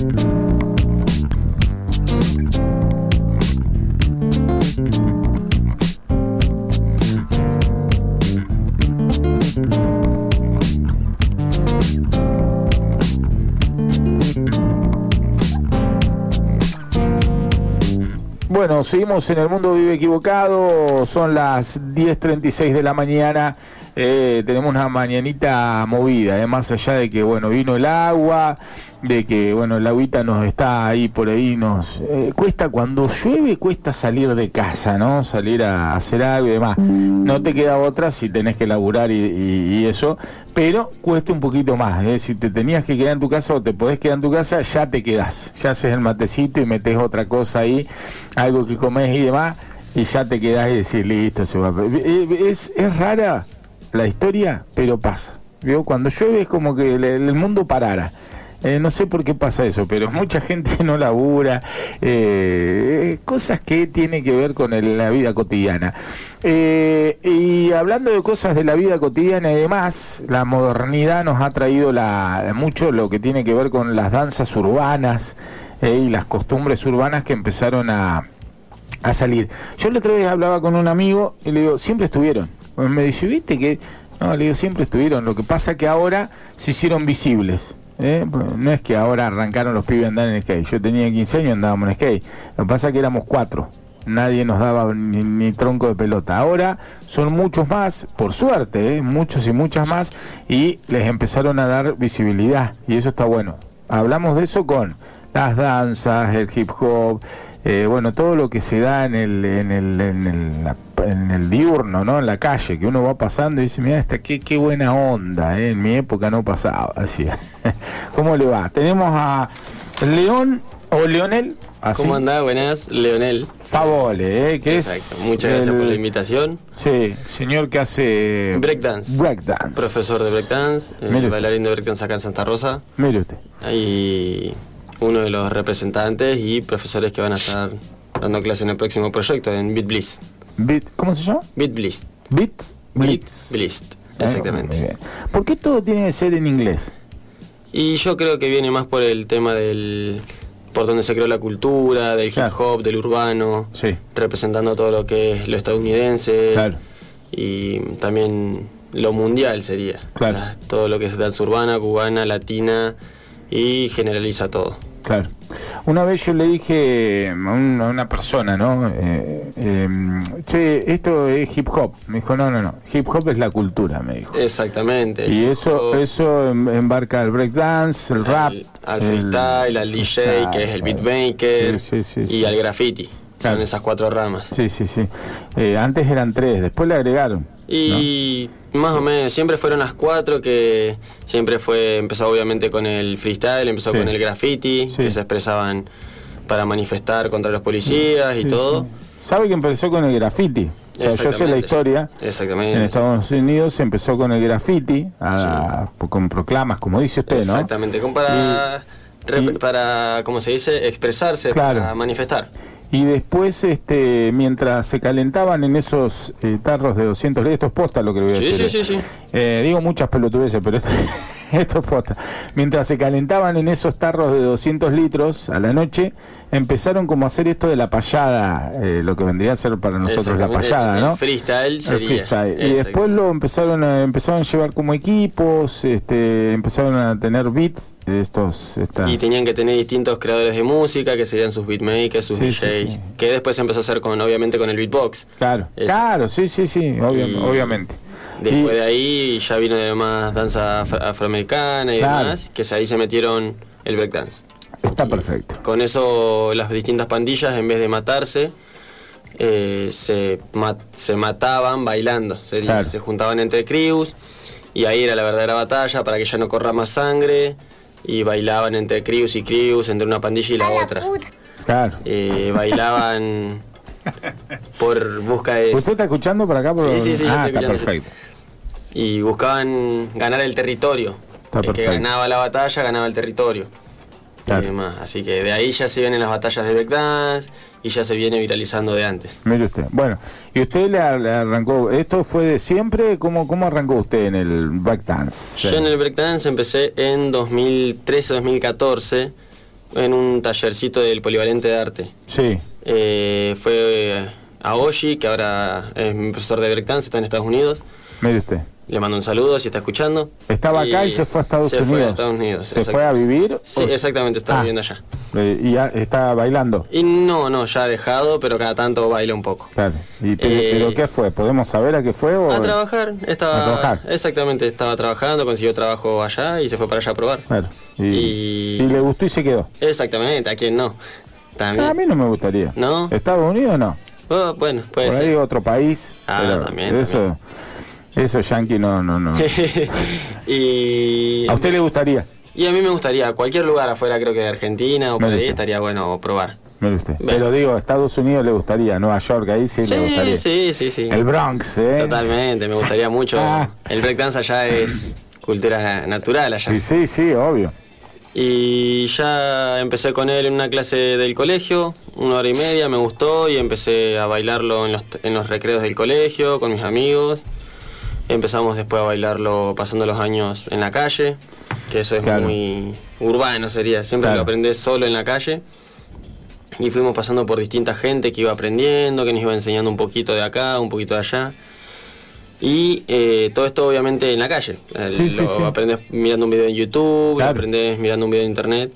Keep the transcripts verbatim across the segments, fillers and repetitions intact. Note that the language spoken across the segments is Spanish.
Bueno, seguimos en El Mundo Vive Equivocado, son las diez treinta y seis de la mañana, eh, tenemos una mañanita movida, eh, más allá de que, bueno, vino el agua, de que, bueno, el agüita nos está ahí por ahí, nos eh, cuesta, cuando llueve cuesta salir de casa, ¿no? Salir a hacer algo y demás. No te queda otra si tenés que laburar y, y, y eso, pero cuesta un poquito más, ¿eh? Si te tenías que quedar en tu casa o te podés quedar en tu casa, ya te quedás, ya haces el matecito y metés otra cosa ahí, algo que comés y demás, y ya te quedás y decís, listo, se va. Es, es rara la historia, pero pasa. ¿Vio? Cuando llueve es como que el, el mundo parara. Eh, no sé por qué pasa eso, pero mucha gente no labura, eh, cosas que tienen que ver con el, la vida cotidiana. Eh, y hablando de cosas de la vida cotidiana y demás, la modernidad nos ha traído la, mucho lo que tiene que ver con las danzas urbanas eh, y las costumbres urbanas que empezaron a, a salir. Yo la otra vez hablaba con un amigo y le digo, siempre estuvieron. Me dice, ¿viste que? No, le digo, siempre estuvieron. Lo que pasa es que ahora se hicieron visibles. ¿Eh? No es que ahora arrancaron los pibes a andar en skate. Yo tenía quince años y andábamos en skate. Lo que pasa es que éramos cuatro. Nadie nos daba ni, ni tronco de pelota. Ahora son muchos más, por suerte, ¿eh? muchos y muchas más, y les empezaron a dar visibilidad. Y eso está bueno. Hablamos de eso con las danzas, el hip hop, eh, bueno, todo lo que se da en el, en el, en el, la, en el diurno, ¿no? En la calle, que uno va pasando y dice, mira, esta qué, qué buena onda, ¿eh? En mi época no pasaba, así. ¿Cómo le va? Tenemos a León o Leonel. ¿Así? ¿Cómo andás? Buenas, Leonel Favole, ¿eh? Que Exacto. es Muchas gracias el, por la invitación. Sí, señor que hace breakdance. Breakdance. Profesor de breakdance, eh, bailarín de breakdance acá en Santa Rosa. Mire usted. Y uno de los representantes y profesores que van a estar dando clase en el próximo proyecto, en Beat Bliss. Beat, ¿cómo se llama? Beat Bliss. Beat Bliss. Bliss, exactamente. Eh, ¿Por qué todo tiene que ser en inglés? Y yo creo que viene más por el tema del... por donde se creó la cultura, del claro. hip hop, del urbano, sí. representando todo lo que es lo estadounidense, claro. y también lo mundial sería, claro. la, todo lo que es danza urbana, cubana, latina, y generaliza todo. Claro. Una vez yo le dije a, un, a una persona, ¿no? Eh, eh, che, esto es hip hop. Me dijo, no, no, no. Hip hop es la cultura, me dijo. Exactamente. Y eso hop, eso embarca el breakdance, el rap. Al, al freestyle, el, al D J, freestyle, que es el beatmaker, sí, sí, sí, y sí. al graffiti. Claro. Son esas cuatro ramas. Sí, sí, sí. Eh, antes eran tres, después le agregaron. Y ¿no? Más o menos, siempre fueron las cuatro, que siempre fue, empezó obviamente con el freestyle, empezó sí. con el graffiti, sí. que se expresaban para manifestar contra los policías sí, y sí, todo. Sí. ¿Sabe que empezó con el graffiti? O sea, yo sé la historia. Exactamente. En Estados Unidos se empezó con el graffiti, a, sí. con proclamas, como dice usted, Exactamente, ¿no? Exactamente, para, y, rep, y, para, ¿cómo se dice? Expresarse, claro. para manifestar. Y después, este, mientras se calentaban en esos eh, tarros de doscientos litros, esto es posta lo que le voy a sí, decir. Sí, sí, sí. Eh, digo muchas pelotudeces, pero esto, esto es posta. Mientras se calentaban en esos tarros de doscientos litros a la noche, empezaron como a hacer esto de la payada, eh, lo que vendría a ser para nosotros la payada, ¿no? El freestyle sería. El freestyle. Y después lo empezaron a, empezaron a llevar como equipos, este, empezaron a tener beats, estos, estas... Y tenían que tener distintos creadores de música, que serían sus beatmakers, sus sí, D Js, sí, sí. que después empezó a hacer con, obviamente, con el beatbox. Claro, Eso. claro, sí, sí, sí, obvio, y obviamente. Después y... de ahí ya vino además danza afroamericana y claro. demás, que ahí se metieron el breakdance. Está perfecto. Con eso las distintas pandillas, en vez de matarse, eh, se, mat, se mataban bailando, se, claro. se juntaban entre crews, y ahí era la verdadera batalla para que ya no corra más sangre, y bailaban entre crews y crews, entre una pandilla y la otra. Claro. Eh, bailaban por busca de... ¿Usted está escuchando por acá? Por... Sí, sí, sí. Ah, está perfecto. Y buscaban ganar el territorio. Está el perfecto. que ganaba la batalla, ganaba el territorio. Claro. Y demás. Así que de ahí ya se vienen las batallas de breakdance y ya se viene viralizando de antes. Mire usted. Bueno, y usted le, le arrancó, ¿esto fue de siempre? ¿Cómo, cómo arrancó usted en el breakdance? Yo en el breakdance empecé en dos mil trece, dos mil catorce. en un tallercito del Polivalente de Arte. Sí. Eh, fue a Oshi, que ahora es mi profesor de breakdance, está en Estados Unidos. Mire usted. Le mando un saludo si está escuchando. Estaba acá y, y se fue a Estados se Unidos. Fue a Estados Unidos. ¿Se fue a vivir? Sí, o... exactamente, está ah, viviendo allá. ¿Y ya está bailando? Y no, no, ya ha dejado, pero cada tanto baila un poco. Claro. ¿Y pero, eh, pero qué fue? ¿Podemos saber a qué fue? O... A trabajar. Estaba, a trabajar. Exactamente, estaba trabajando, consiguió trabajo allá y se fue para allá a probar. Claro. Y, y... y le gustó y se quedó. Exactamente, ¿a quién no? También. Ah, a mí no me gustaría. ¿No? ¿Estados Unidos no? Oh, bueno, puede Por ser. ahí otro país. Ah, pero, también, pero eso, también. Eso yankee no, no, no. y... ¿A usted le gustaría? Y a mí me gustaría, cualquier lugar afuera, creo que de Argentina o por ahí, estaría bueno probar. Mire usted. Bueno. Pero digo, Estados Unidos le gustaría, Nueva York, ahí sí, sí le gustaría. Sí, sí, sí. El Bronx, ¿eh? Totalmente, me gustaría mucho. Ah. El breakdance allá es cultura natural allá. Sí, sí, sí, obvio. Y ya empecé con él en una clase del colegio, una hora y media, me gustó y empecé a bailarlo en los, en los recreos del colegio con mis amigos. Empezamos después a bailarlo pasando los años en la calle, que eso es claro. muy urbano sería, siempre claro. lo aprendés solo en la calle. Y fuimos pasando por distinta gente que iba aprendiendo, que nos iba enseñando un poquito de acá, un poquito de allá. Y eh, todo esto obviamente en la calle. Sí, lo sí, sí. aprendes mirando un video en YouTube, claro. lo aprendes mirando un video en internet.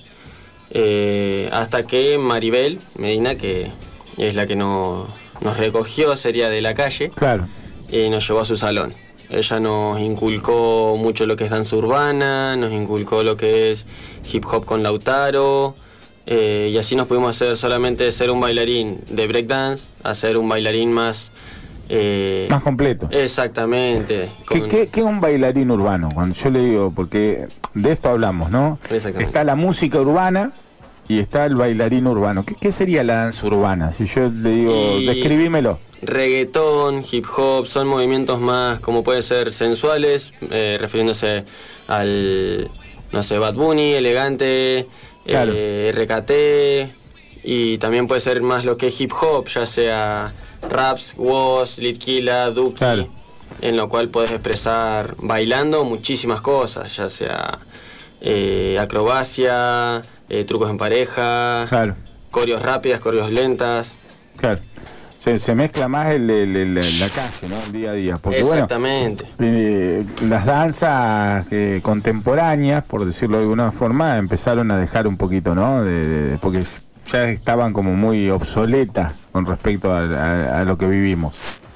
Eh, hasta que Maribel Medina, que es la que no, nos recogió, sería de la calle, claro. y nos llevó a su salón. Ella nos inculcó mucho lo que es danza urbana, nos inculcó lo que es hip hop con Lautaro, eh, y así nos pudimos hacer solamente de ser un bailarín de breakdance a ser un bailarín más... Eh, más completo. Exactamente. ¿Qué, qué, ¿Qué es un bailarín urbano? Cuando yo le digo, porque de esto hablamos, ¿no? Está la música urbana y está el bailarín urbano. ¿Qué, qué sería la danza urbana? Si yo le digo, y... describímelo. Reggaetón, hip hop, son movimientos más, como puede ser, sensuales, eh, refiriéndose al, no sé, Bad Bunny, Elegante, claro. eh, R K T, y también puede ser más lo que es hip hop, ya sea raps, woz, Litkila, Duki, claro. en lo cual puedes expresar bailando muchísimas cosas, ya sea eh, acrobacia, eh, trucos en pareja, claro. coreos rápidas, coreos lentas. Claro. Se, se mezcla más el, el, el, la calle, ¿no? El día a día. Porque, exactamente. Bueno, eh, las danzas eh, contemporáneas, por decirlo de alguna forma, empezaron a dejar un poquito, ¿no? De, de, porque ya estaban como muy obsoletas con respecto a, a, a lo que vivimos.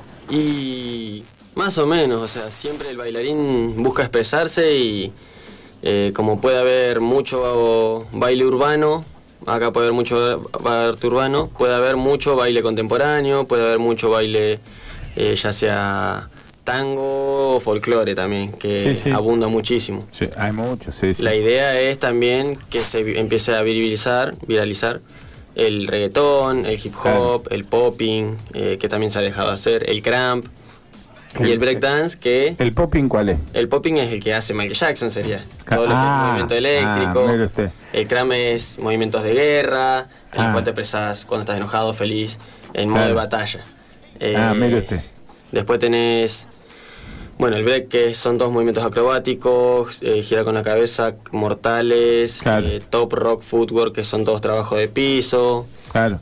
Y más o menos, o sea, siempre el bailarín busca expresarse y eh, como puede haber mucho baile urbano, acá puede haber mucho arte urbano, puede haber mucho baile contemporáneo, puede haber mucho baile eh, ya sea tango o folclore también, que sí, sí. abunda muchísimo. Sí, hay mucho, sí, sí. La idea es también que se empiece a viralizar, viralizar el reggaetón, el hip hop, claro. el popping, eh, que también se ha dejado hacer, el cramp. El, y el breakdance que... ¿El popping cuál es? El popping es el que hace Michael Jackson, sería. Todo lo que ah, es movimiento eléctrico. Ah, usted. El cram es movimientos de guerra, en ah. el cual te expresas cuando estás enojado, feliz, en modo claro. de batalla. Eh, ah, mire usted. Después tenés... Bueno, el break, que son dos movimientos acrobáticos, eh, gira con la cabeza, mortales, claro. eh, top rock, footwork, que son todos trabajos de piso. Claro.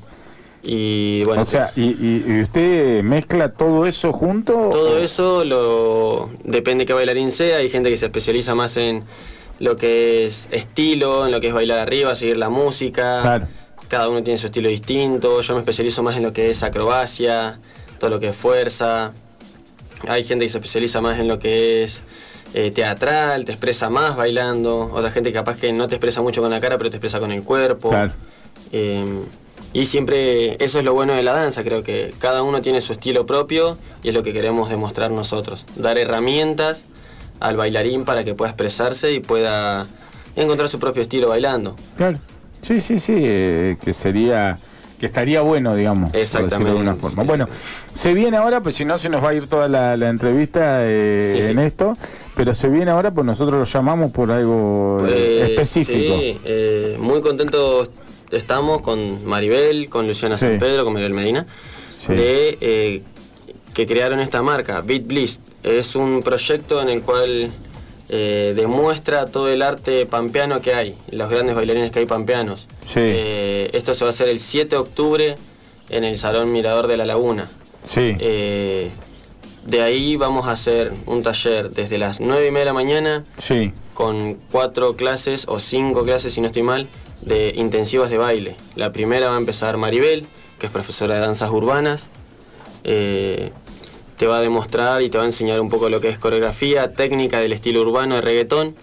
Y bueno, o sea, y, y, y usted mezcla todo eso junto. Todo o... eso lo depende de qué bailarín sea. Hay gente que se especializa más en lo que es estilo, en lo que es bailar arriba, seguir la música. Claro. Cada uno tiene su estilo distinto. Yo me especializo más en lo que es acrobacia, todo lo que es fuerza. Hay gente que se especializa más en lo que es eh, teatral, te expresa más bailando. Otra gente capaz que no te expresa mucho con la cara, pero te expresa con el cuerpo. Claro. Eh, y siempre, eso es lo bueno de la danza, creo que cada uno tiene su estilo propio y es lo que queremos demostrar nosotros. Dar herramientas al bailarín para que pueda expresarse y pueda encontrar su propio estilo bailando. Claro. Sí, sí, sí, eh, que sería... que estaría bueno, digamos, exactamente, por decirlo de alguna forma. Bueno, se viene ahora, pues si no se nos va a ir toda la, la entrevista eh, sí, sí. en esto, pero se viene ahora, pues nosotros lo llamamos por algo pues, eh, específico. Sí, eh, muy contentos estamos con Maribel, con Luciana sí. San Pedro, con Maribel Medina, sí. de eh, que crearon esta marca, Beat Bliss. Es un proyecto en el cual eh, demuestra todo el arte pampeano que hay, los grandes bailarines que hay pampeanos. Sí. Eh, esto se va a hacer el siete de octubre en el Salón Mirador de la Laguna. Sí. Eh, de ahí vamos a hacer un taller desde las nueve y media de la mañana, sí, con cuatro clases o cinco clases, si no estoy mal, de intensivas de baile. La primera va a empezar Maribel, que es profesora de danzas urbanas. Eh, te va a demostrar y te va a enseñar un poco lo que es coreografía, técnica del estilo urbano de reggaetón.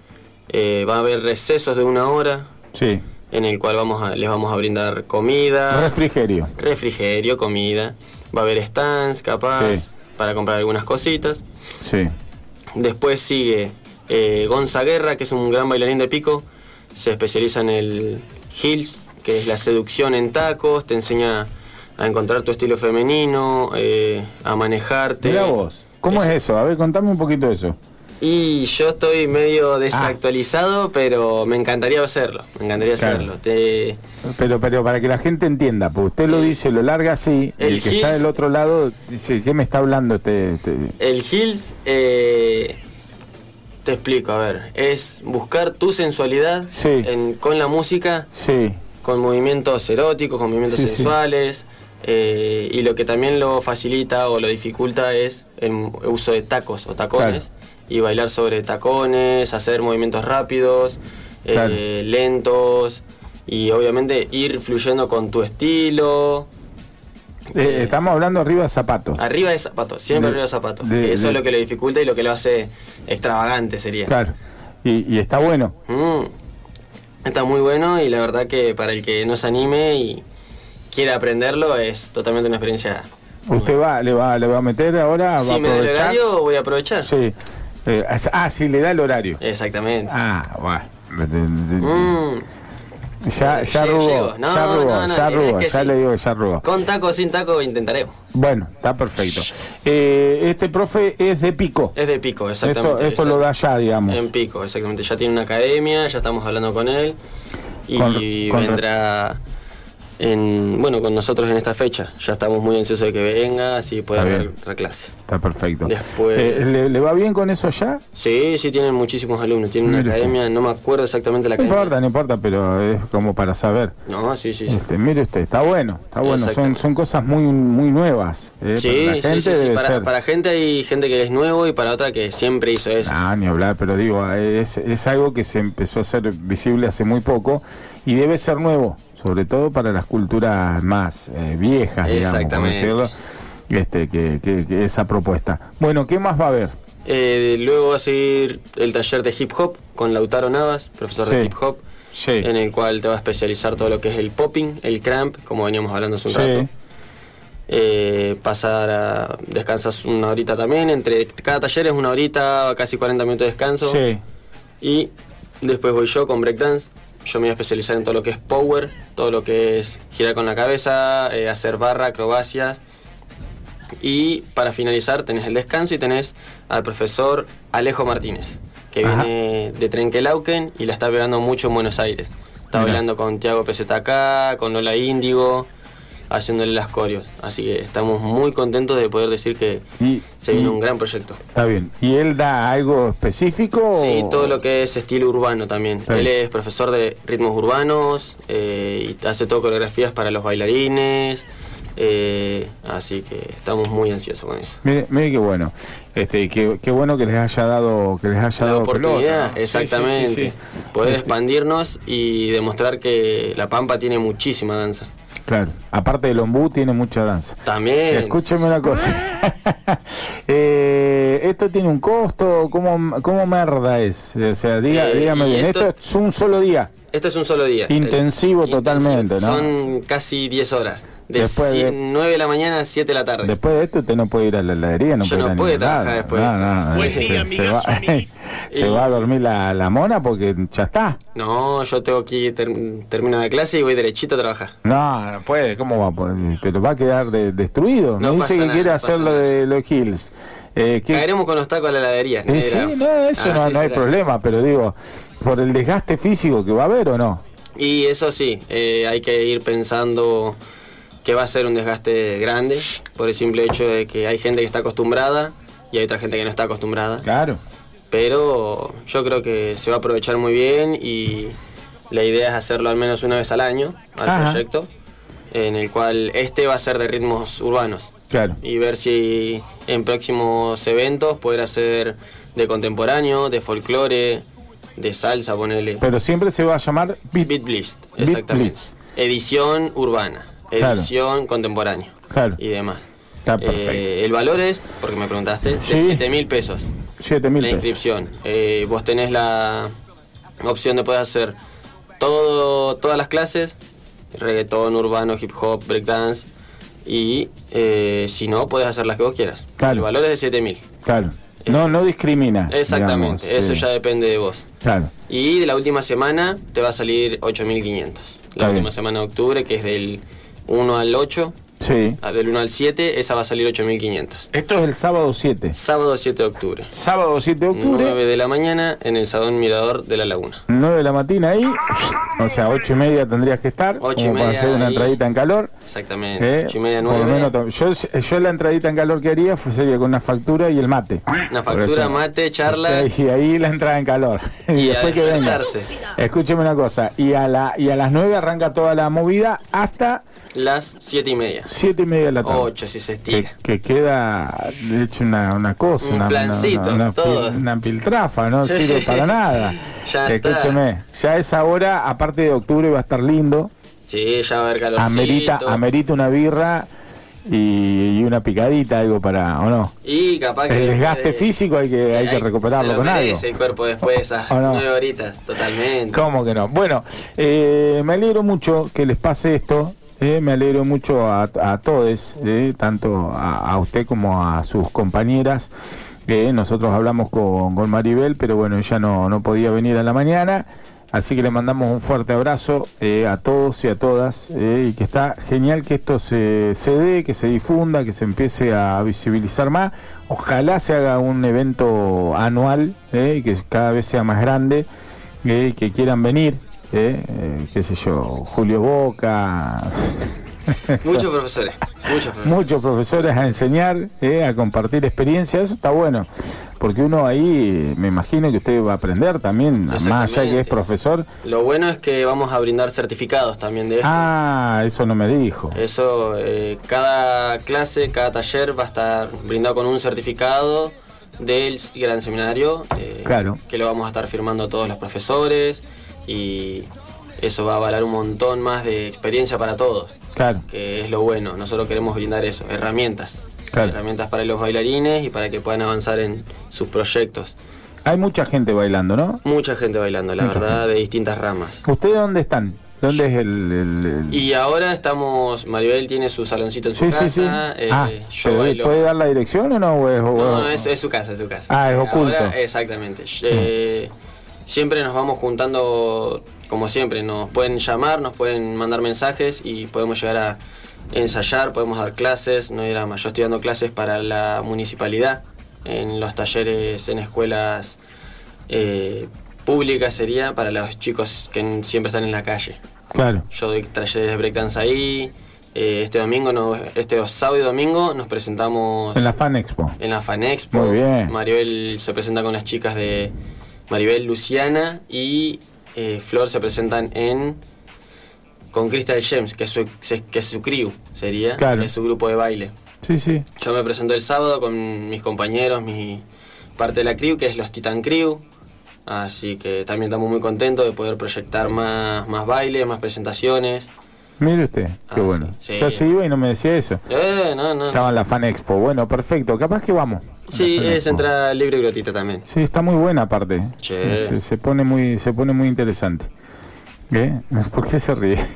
Eh, va a haber recesos de una hora, sí, en el cual vamos a, les vamos a brindar comida. Refrigerio. Refrigerio, comida. Va a haber stands, capaz, sí, para comprar algunas cositas. Sí. Después sigue eh, Gonza Guerra, que es un gran bailarín de pico. Se especializa en el heels, que es la seducción en tacos. Te enseña a encontrar tu estilo femenino, eh, a manejarte. Mirá vos, ¿cómo es, es eso? A ver, contame un poquito de eso. Y yo estoy medio desactualizado, ah. pero me encantaría hacerlo, me encantaría claro. hacerlo. Te... Pero, pero para que la gente entienda, porque usted lo dice, lo larga así, el, y el que Hills, está del otro lado dice, ¿qué me está hablando? Te, te... El Hills, eh, te explico, a ver, es buscar tu sensualidad sí. en, con la música, sí. con movimientos eróticos, con movimientos sí, sensuales, sí. Eh, y lo que también lo facilita o lo dificulta es el uso de tacos o tacones. Claro. Y bailar sobre tacones, hacer movimientos rápidos, claro. eh, lentos, y obviamente ir fluyendo con tu estilo. Eh, eh, estamos hablando arriba de zapatos. Arriba de zapatos, siempre de, arriba de zapatos. De, que eso de, es lo que lo dificulta y lo que lo hace extravagante sería. Claro, y, y está bueno. Mm, está muy bueno y la verdad que para el que no se anime y quiera aprenderlo es totalmente una experiencia. ¿Usted va, le va, le va a meter ahora? Si me da el horario, voy a aprovechar. Sí. Eh, ah, sí, le da el horario. Exactamente. Ah, bueno. Mm. Ya, ya llego, rugó, llego. No, ya rugó, no, no, ya rugó, es que ya sí. le digo que ya rugó. Con taco o sin taco intentaremos. Bueno, está perfecto. Eh, este profe es de Pico. Es de Pico, exactamente. Esto, esto lo da allá, digamos. En Pico, exactamente. Ya tiene una academia, ya estamos hablando con él. Y con, con vendrá... En, bueno, con nosotros en esta fecha. Ya estamos muy ansiosos de que venga, así pueda haber otra clase. Está perfecto. Después, eh, ¿le, ¿Le va bien con eso ya? Sí, sí, tienen muchísimos alumnos. Tienen una mire academia, usted. No me acuerdo exactamente la no academia. No importa, no importa, pero es como para saber. No, sí, sí. Este, sí. Mire usted, está bueno, está bueno. Son, son cosas muy muy nuevas. Eh, sí, para la gente sí, sí, sí. Debe Para, ser. para gente hay gente que es nuevo y para otra que siempre hizo eso. Ah, ni hablar, pero digo, es, es algo que se empezó a hacer visible hace muy poco y debe ser nuevo. Sobre todo para las culturas más eh, viejas, digamos, por decirlo, este, que, que, que esa propuesta. Bueno, ¿qué más va a haber? Eh, luego va a seguir el taller de hip hop con Lautaro Navas, profesor sí. de hip hop, sí. en el cual te va a especializar todo lo que es el popping, el cramp, como veníamos hablando hace un sí. rato. Eh, pasar a... descansas una horita también, entre cada taller es una horita, casi cuarenta minutos de descanso. Sí. Y después voy yo con breakdance. Yo me voy a especializar en todo lo que es power, todo lo que es girar con la cabeza, eh, hacer barra, acrobacias. Y para finalizar tenés el descanso y tenés al profesor Alejo Martínez, que Ajá. viene de Trenquelauquen y la está pegando mucho en Buenos Aires. Está Mira. bailando con Tiago P Z K, con Lola Índigo, haciéndole las coreos. Así que estamos muy contentos de poder decir que y, se viene y, un gran proyecto. Está bien. ¿Y él da algo específico? Sí, o... todo lo que es estilo urbano también. Sí. Él es profesor de ritmos urbanos eh, y hace todo coreografías para los bailarines. Eh, así que estamos muy ansiosos con eso. Mire, mire qué bueno. Este, qué, qué bueno que les haya dado, que les haya la dado oportunidad, pelota, ¿no? Exactamente. Sí, sí, sí, sí. Poder este... expandirnos y demostrar que La Pampa tiene muchísima danza. Claro, aparte del ombú tiene mucha danza. También. Escúcheme una cosa. eh, ¿Esto tiene un costo? ¿Cómo, cómo merda es? O sea, diga, eh, dígame bien. Esto, ¿Esto es un solo día? Esto es un solo día. Intensivo el, totalmente, intensivo. ¿no? Son casi diez horas. De después de, nueve de la mañana a siete de la tarde. Después de esto usted no puede ir a la heladería, no Yo puede no ir a puede trabajar lado. después no, de esto. no, no, Buen se, día, se, va, se y... va a dormir la, la mona porque ya está. No, yo tengo que ter, termino la clase y voy derechito a trabajar. No, no puede, ¿cómo va a poder? Pero va a quedar de, destruido. No Me dice que nada, quiere no hacer lo de los Hills. Eh, ¿qué? Caeremos con los tacos a la heladería. Eh, sí, no, eso ah, no, sí no hay problema, pero digo, por el desgaste físico que va a haber o no. Y eso sí, eh, hay que ir pensando que va a ser un desgaste grande por el simple hecho de que hay gente que está acostumbrada y hay otra gente que no está acostumbrada. Claro. pero yo creo que se va a aprovechar muy bien y la idea es hacerlo al menos una vez al año, al Ajá. proyecto, en el cual este va a ser de ritmos urbanos. Claro. Y ver si en próximos eventos poder hacer de contemporáneo, de folclore, de salsa, ponele. Pero siempre se va a llamar Beat, Beat Blitz, exactamente. Beat Blitz. Edición urbana, edición claro. contemporánea claro. y demás. Está perfecto. Eh, el valor es, porque me preguntaste, ¿Sí? de siete mil pesos. siete mil la pesos. inscripción. Eh, vos tenés la opción de poder hacer todo, todas las clases, reggaetón, urbano, hip hop, breakdance, y eh, si no, podés hacer las que vos quieras. Claro. El valor es de siete mil. Claro. No, no discrimina. Exactamente, digamos, eso sí. ya depende de vos. Claro. Y de la última semana te va a salir ocho mil quinientos. La Está última bien. semana de octubre, que es del uno al ocho. Sí. Del uno al siete, esa va a salir ocho mil quinientos. Esto es el sábado siete. Sábado siete de octubre. Sábado siete de octubre. nueve de la mañana en el Salón Mirador de la Laguna. nueve de la mañana ahí. O sea, ocho y media tendrías que estar. ocho y como media para hacer una ahí. entradita en calor. Exactamente. ¿Eh? ocho y media, Por lo nueve. menos, yo, yo la entradita en calor que haría fue, sería con una factura y el mate. Una factura, mate, charla. Y ahí la entrada en calor. Y, Y después a que venga. despertarse. Escúcheme una cosa. Y a, la, y a las nueve arranca toda la movida hasta Las siete y media. siete y media de la tarde. ocho si se estira. Que, que queda, de hecho, una, una cosa, Un una, flancito, una, una, todo. una, una piltrafa, no sirve para nada. Ya Escúcheme, está. ya esa hora, aparte de octubre, va a estar lindo. Sí, ya va a haber calorcito. Amerita, amerita una birra y, y una picadita, algo para, ¿o no? Y capaz que El desgaste eh, físico hay que, hay que recuperarlo se lo con algo. merece el cuerpo después de esas ¿O no? nueve horitas, totalmente. ¿Cómo que no? Bueno, eh, me alegro mucho que les pase esto. Eh, me alegro mucho a, a todos, eh, tanto a, a usted como a sus compañeras. Eh, nosotros hablamos con, con Maribel, pero bueno, ella no, no podía venir a la mañana. Así que le mandamos un fuerte abrazo eh, a todos y a todas. Eh, y que está genial que esto se, se dé, que se difunda, que se empiece a visibilizar más. Ojalá se haga un evento anual, eh, y que cada vez sea más grande, eh, que quieran venir. Eh, eh, qué sé yo, Julio Boca. Muchos profesores, muchos profesores. Muchos profesores a enseñar, eh, a compartir experiencias, eso está bueno, porque uno ahí, me imagino que usted va a aprender también, más allá de que es profesor. Lo bueno es que vamos a brindar certificados también de esto. Ah, eso no me dijo. Eso, eh, cada clase, cada taller va a estar brindado con un certificado del gran seminario, eh, Claro. que lo vamos a estar firmando todos los profesores, y eso va a avalar un montón más de experiencia para todos. Claro. Que es lo bueno, nosotros queremos brindar eso, herramientas. Claro. Herramientas para los bailarines y para que puedan avanzar en sus proyectos. Hay mucha gente bailando, ¿no? Mucha gente bailando, la Mucha verdad, gente. de distintas ramas. ¿Ustedes dónde están? ¿Dónde es el...? el- el- Y ahora estamos, Maribel tiene su saloncito en su Sí, casa. sí, sí. eh, Ah, yo ¿pero bailo. ¿puede dar la dirección o no? O es, o- No, no, es, es su casa, es su casa. Ah, es oculto. Ahora, exactamente. Eh, siempre nos vamos juntando, como siempre, nos pueden llamar, nos pueden mandar mensajes y podemos llegar a ensayar, podemos dar clases. No era más, yo estoy dando clases para la municipalidad, en los talleres, en escuelas eh, públicas sería, para los chicos que siempre están en la calle. Claro. Yo doy talleres de breakdance ahí. Eh, este domingo, no, este sábado y domingo nos presentamos En la Fan Expo. en la Fan Expo. Muy bien. Maribel se presenta con las chicas de Maribel, Luciana y eh, Flor se presentan en con Crystal Gems, que es su, que es su crew, sería, Claro. que es su grupo de baile. Sí, sí. Yo me presento el sábado con mis compañeros, mi parte de la crew, que es los Titan Crew. Así que también estamos muy contentos de poder proyectar más, más bailes, más presentaciones. Mire usted, qué Ah, bueno. sí, sí. Ya se iba y no me decía eso. Eh, no, no. Estaba en la Fan Expo. Bueno, perfecto. Capaz que vamos. Sí, La Fan es Expo. entrada libre y gratuita también. Sí, está muy buena aparte. Sí. Se, se- se pone muy, se pone muy interesante. ¿Qué? ¿Por qué se ríe?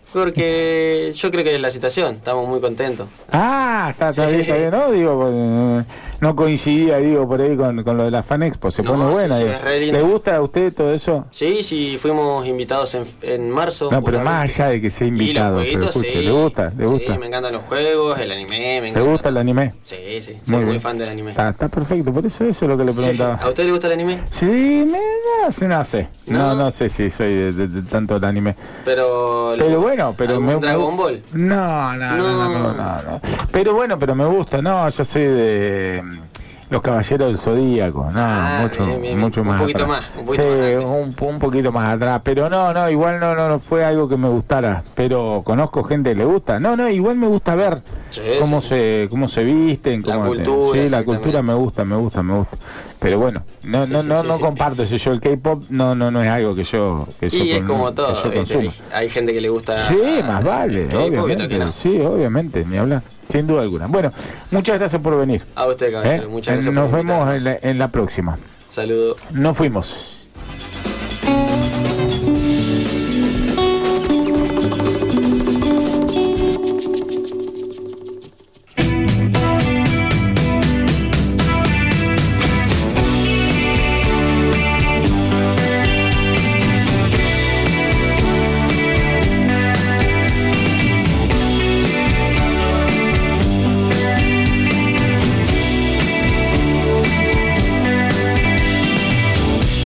Porque yo creo que es la situación, estamos muy contentos. Ah, está, está bien, está bien. No, digo, pues, eh, no coincidía, digo, por ahí con, con lo de la Fan Expo. Se No, pone sí, buena. sí, digo. es re lindo. ¿Le gusta a usted todo eso? Sí, sí, fuimos invitados en, en marzo. No, pero una más vez. allá de que sea Y los invitado, pero jueguitos, escuche, sí. ¿le gusta? ¿Le gusta? Sí, me encantan los juegos, el anime, me ¿Le encanta. gusta el anime? Sí, sí, soy Muy muy, bien. fan del anime. Está, está perfecto, por eso eso es lo que le preguntaba. ¿A usted le gusta el anime? Sí, me, no, sé, no sé. No, ¿No? no sé si soy de, de- de tanto el anime. Pero, Pero bueno, pero ¿algún me Dragon Ball? No, no, no, no, no, no, no. Pero bueno, pero me gusta, no, yo soy de Los Caballeros del Zodíaco, no, ah, mucho, bien, bien, mucho un más poquito atrás. más, un poquito sí, más un, un poquito más atrás, pero no, no, igual no, no, no fue algo que me gustara, pero conozco gente que le gusta, no, no, igual me gusta ver sí, cómo sí. se, cómo se visten, la cómo cultura, te, sí, la cultura me gusta, me gusta, me gusta, pero bueno, no, no, no, no comparto eso, yo el K-pop no, no, no es algo que yo, que y yo es como que todo, yo ¿viste? consumo. Hay, hay gente que le gusta. Sí, más vale, obviamente, no. sí, obviamente, ni hablar. Sin duda alguna. Bueno, muchas gracias por venir. A usted, caballero. ¿Eh? Muchas gracias Nos por vemos en invitarnos. la, en la próxima. Saludos. Nos fuimos.